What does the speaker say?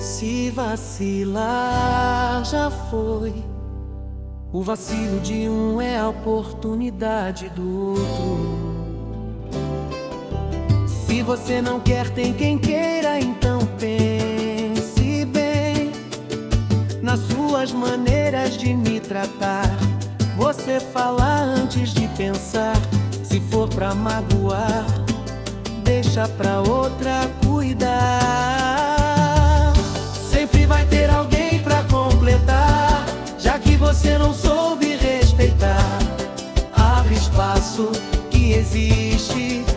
Se vacilar já foi. O vacilo de um é a oportunidade do outro. Se você não quer, tem quem queira, então pense bem nas suas maneiras de me tratar. Você fala antes de pensar. Se for pra magoar, deixa pra outra cuidar. Sempre vai ter alguém pra completar, já que você não soube respeitar. Abre espaço que existe